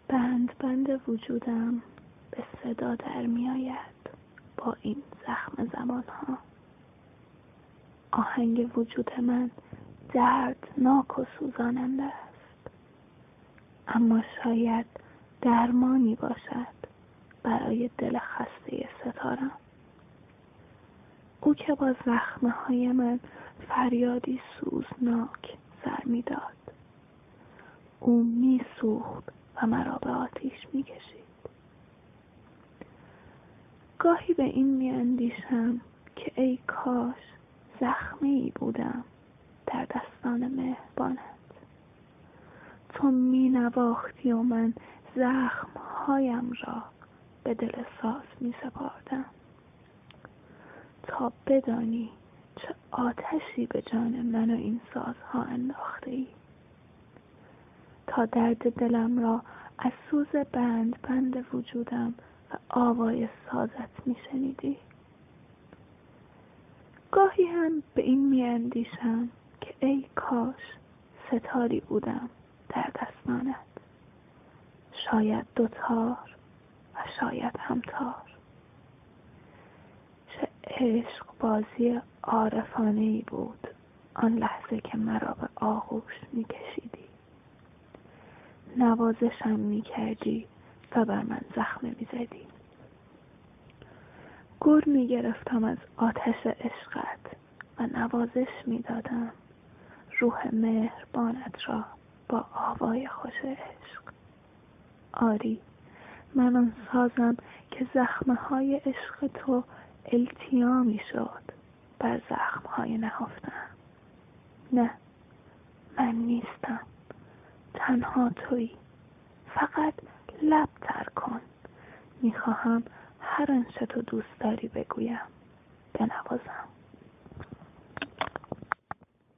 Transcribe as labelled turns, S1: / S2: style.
S1: بند بند وجودم به صدا در می آید با این زخم زبانها. آهنگ وجود من دردناک و سوزاننده است، اما شاید درمانی باشد برای دل خسته ستارم. او که با زخمه های من فریادی سوزناک سر می داد. او می سوخت و مرا به آتیش می کشید. گاهی به این می اندیشم که ای کاش زخمی بودم در دستان مهربانت. تو می نواختی و من زخمهایم را به دل ساز می سپردم تا بدانی چه آتشی به جان من و این سازها انداخته ای، تا درد دلم را از سوز بند بند وجودم و آوای سازت می شنیدی. گاهی هم به این می اندیشم که ای کاش ستاری بودم در دستانت، شاید دوتار و شاید همتار. چه عشق بازی عارفانه‌ای بود آن لحظه که مرا به آغوش می کشیدی، نوازشم می کردی و بر من زخمه می زدی. گر می گرفتم از آتش عشقت و نوازش می دادم روح مهربانت را با آوای خوش عشق. آری، من آن سازم که زخمه های عشق تو التیامی شد بر زخم های نهفتم. نه، من نیستم، تنها تویی. فقط لب تر کن، میخواهم هر آنچه تو دوست داری بگویم، بنوازم.